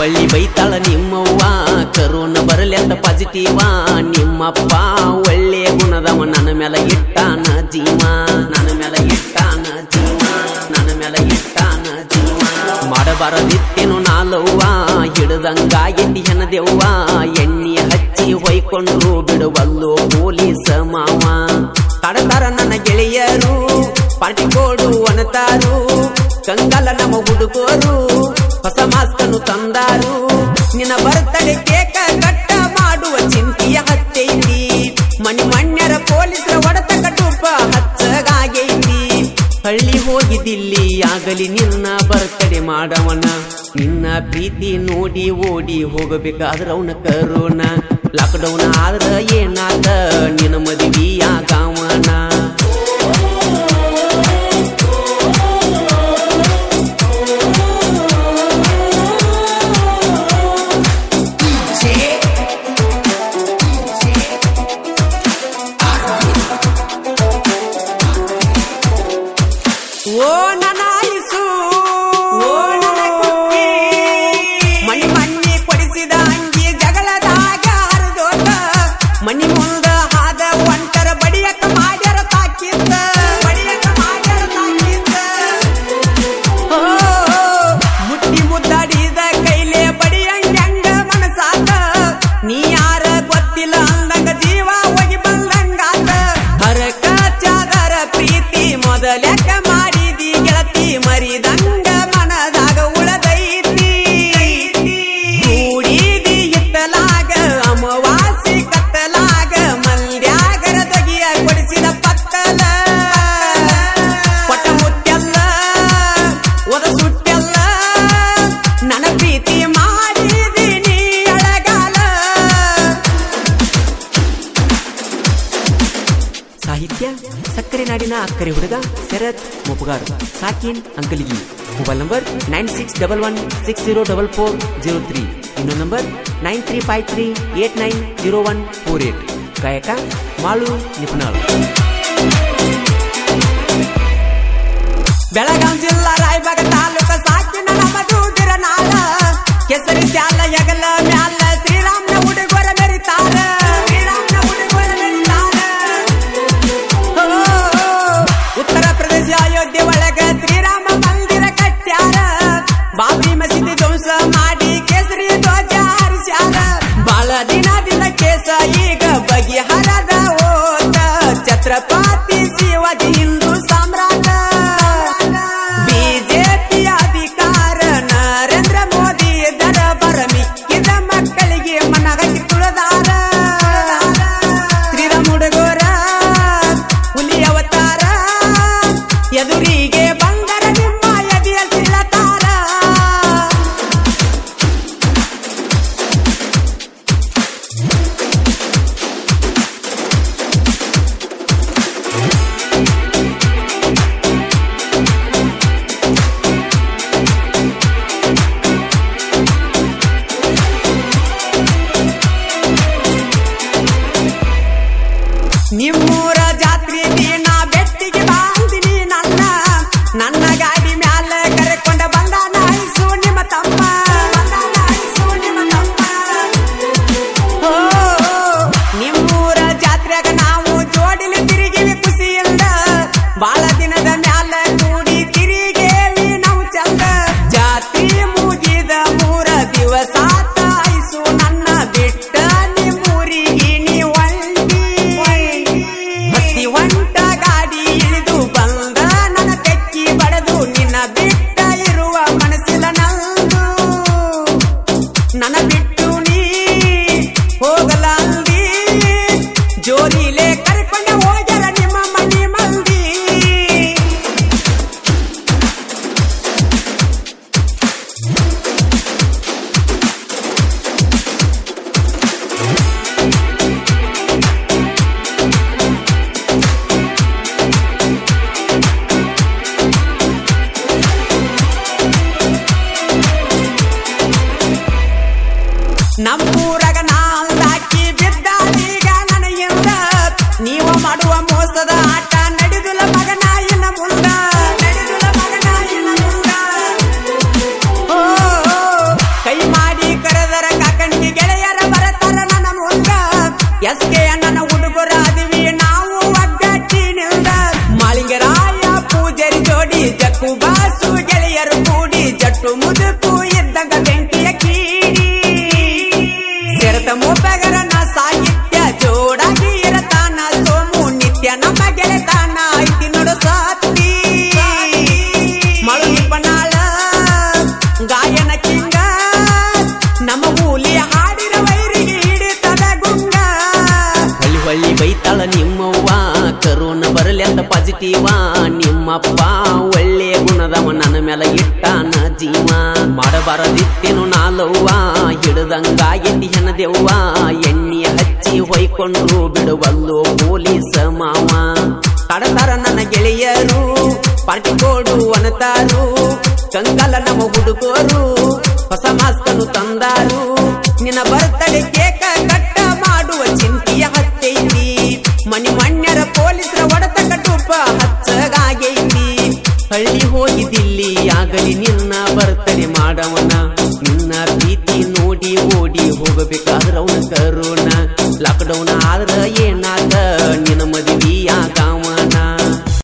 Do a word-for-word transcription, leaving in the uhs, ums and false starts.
ಒಳ್ಳಿ ಬೈತಾಳ ನಿಮ್ಮವ್ವ ಕರೋನ ಬರಲಿ ಅಂತ ಪಾಸಿಟಿವ ನಿಮ್ಮಪ್ಪ ಒಳ್ಳೆ ಗುಣದವ ನನ್ನ ಮೇಲೆ ಇಟ್ಟಾನ ಜೀವ ನನ್ನ ಮೇಲೆ ಇಟ್ಟಾನ ಜೀವ ನನ್ನ ಮೇಲೆ ಇಟ್ಟಾನ ಜೀವ ಮಾಡಬಾರದಿತ್ತೇನು ನಾಲವ್ವ ಹಿಡ್ದಂಗ ಎಟ್ಟಿ ಹೆಣದೆವ್ವ ಎಣ್ಣೆ ಹಚ್ಚಿ ಹೊಯ್ಕೊಂಡ್ರು ಬಿಡುವಲ್ಲೋ ಪೊಲೀಸ ಮಾವ ತಡತಾರ ನನ್ನ ಗೆಳೆಯರು ಪಾರ್ಟಿ ಕೋಡು ಅನತಾರು ಕಂಗಾಲ ನಮ್ಮ ಹುಡುಗರು ಹೊಸ ಮಾಸ್ಕನ್ನು ತಂದಾರು ನಿನ್ನ ಬರ್ತಡೆ ಕೇಕ ಕಟ್ಟ ಮಾಡುವ ಚಿಂತೆಯ ಹತ್ತೈತಿ ಮನಿ ಮಣ್ಯರ ಪೊಲೀಸರ ಹೊಡೆತ ಕಟುಪ ಹಚ್ಚಗಾಗೈತಿ ಹಳ್ಳಿ ಹೋಗಿದ್ದಿಲ್ಲಿ ಆಗಲಿ ನಿನ್ನ ಬರ್ತಡೆ ಮಾಡವನ ನಿನ್ನ ಪ್ರೀತಿ ನೋಡಿ ಓಡಿ ಹೋಗಬೇಕಾದ್ರ ಅವನ ಕರೋನ ಲಾಕ್ಡೌನ್ ಆದ್ರ ಏನಾದ ನಿನ್ನ ಮದುವೆಯಾಗವನ ಓ ನನಾಯಿಸು ಓ ನನ್ನ ಕುಕ್ಕಿ ಮಣಿ ಮಣ್ಣಿ ಕೊಡಿಸಿದ ಅಂಗಿ ಜಗಳದಾಗ ಹರಿದೋತ ಮನಿ ಮುಂದ ಹಾದ ಒಂಟರ ಬಡಿಯಕ ಮಾಡ್ಯಾರ ತಾಕಿದ್ದ ಬಡಿಯಕ ಮಾಡ್ಯಾರ ತಾಕಿದ್ದ ಓ ಮುಟ್ಟಿ ಮುದ್ದಾಡಿದ ಕೈಲೆ ಬಡಿಯಂಗ ಮನಸಾತ ನೀ ಯಾರ ಗೊತ್ತಿಲ್ಲ ಅಂದಂಗ ಜೀವ ಹೋಗಿ ಬಂದಂಗಾತ ಹರಕ ಚಾದರ ಪ್ರೀತಿ ಮೊದಲೆಕ ಮರಿದಂಗ ಮನದಾಗ ಉಳದೈತಿ ಕೂಡಿದಿ ಇತ್ತಲಾಗ ಅಮವಾಸಿ ಕತ್ತಲಾಗ ಮಲ್ಯಾಗರ ದಗಿಯ ಕೊಡಿಸಿದ ಪತ್ತಲ ಕೊಟ್ಟ ಮುತ್ತೆಲ್ಲ ಒದ ಸುಟ್ಟೆಲ್ಲ ನನ್ನ ಪ್ರೀತಿ ಮಾಡಿದೀನಿ ಅಳಗಾಲ ಸಾಹಿತ್ಯ ಸಕ್ಕರೆ ನಾಡಿನ ಅಕ್ಕರೆ ಹುಡುಗ ಶರತ್ ಮೊಪಗಾರ್ ಸಾಕಿನ್ Ankaligi mobile number nine six double one six zero double four zero three ಇನ್ನೊಂದು number nine three five three eight nine zero one four eight ಗಾಯಕ ಮಾಳು ನಿಪುಣಾಳ್ ಬೆಳಗಾಂ ಜಿಲ್ಲಾ ರಾಯಬಾಗ ತಾಲೂಕ ಸಾಕಿನ ನಮ್ಮದು ದಿರನಾಳ ಕೆಸರಿ ಶಾಲ ಯಗಲ ಮ್ಯಾಲ ಶ್ರೀರಾಮ್ನ ಹುಡುಗರ ಮೆರಿತಾರ ಶ್ರೀರಾಮ್ನ ಹುಡುಗರ ಮೆರಿತಾರ ಉತ್ತರ ಪ್ರದೇಶ ಅಯೋಧ್ಯೆ ಒಳಗ ಶ್ರೀರಾಮ ಮಂದಿರ ಕಟ್ಟ್ಯಾರ ಬಾಬರಿ ಮಸೀದಿ ಧ್ವಂಸ ಮಾಡಿ ಕೇಸರಿ ಧ್ವಜ ಹಾರಿಸ್ಯಾರ ಬಾಳ ದಿನದಿಂದ ಕೇಸ ಈಗ ಬಗೆಹರದ ಹೋತ ಛತ್ರಪತಿ ಶಿವಾಜಿ ಹಿಂದೂ ಸಾಮ್ರಾಟ ಬಿ ಎಸ್ ಕೆ ಅಣ್ಣನ ಹುಡುಗರಾದಿವಿ ನಾವು ಒಗ್ಗಟ್ಟಿನಿಂದ ಮಾಳಿಂಗರಾಯ ಪೂಜಾರಿ ಜೋಡಿ ಜಕ್ಕು ಬಾಸು ಗೆಳೆಯರು ಕೂಡಿ ಜಟ್ಟು ಮುದುಕು ಇದ್ದಂಗ ಬೆಂಕಿಯ ಕೀಡಿ ಸೆರತ ಮೂಪಗರನ ಸಾಹಿತ್ಯ ಜೋಡಾಗಿ ಇರತಾನ ಸೋಮು ನಿತ್ಯ ನಮ್ಮ ಗೆಳೆತಾನ ಐತಿ ನೋಡು ಸತ್ತಿ ಮಳು ನಿಪನಾಳ ಗಾಯನ ಕಿಂಗ ನಮ್ಮ ಮೂಲಿ ಹಾಡಿನ ವೈರಿಗೆ ಹಿಡಿತದ ಗುಂಗ ಹೊಳ್ಳಿ ಹೊಳ್ಳಿ ಬೈತಾಳ ನಿಮ್ಮವ್ವ ಕರೋನ ಬರಲಿ ಅಂತ ಪಾಸಿಟಿವ ನಿಮ್ಮಪ್ಪ ಒಳ್ಳೆ ಗುಣದವ ನನ್ನ ಮೇಲೆ ಇಟ್ಟಾನ ಜೀವ ಮಾಡಬಾರದಿತ್ತೇನು ನಾಲವ್ವ ಹಿಡ್ದಂಗ ಎಣ್ಣಿ ಹೆಣದೆವ್ವ ಎಣ್ಣೆ ಹಚ್ಚಿ ಹೊಯ್ಕೊಂಡ್ರು ಬಿಡುವಲ್ಲೋ ಪೊಲೀಸ ಮಾವ ಕಡತಾರ ನನ್ನ ಗೆಳೆಯರು ಪಾರ್ಟಿ ಕೋಡು ಅನತಾರು ಕಂಗಾಲ ನಮ್ಮ ಹುಡುಗರು ಹೊಸ ಮಾಸ್ಕನು ತಂದಾರು ನಿನ್ನ ಬರ್ತಡೆ ಕೇಕ ಕಟ್ಟ ಮಾಡುವ ಚಿಂತೆಯ ಹತ್ತೈತಿ ಮನಿ ಮಣ್ಯರ ಪೊಲೀಸರ ಒಡತ ಕಟ್ಟುಪ ಹಚ್ಚಗಾಗೈತಿ ಹಳ್ಳಿ ಹೋಗಿದ್ದಿಲ್ಲಿ ಆಗಲಿ ನಿನ್ನ ಬರ್ತಡೆ ಮಾಡವನ ನಿನ್ನ ಪ್ರೀತಿ ನೋಡಿ ಓಡಿ ಹೋಗಬೇಕಾದ್ರ ಅವನ ಕರೋಣ ಲಾಕ್ಡೌನ್ ಆದ್ರ ಏನಾದ ನಿನ್ನ ಮದುವೆಯಾಗ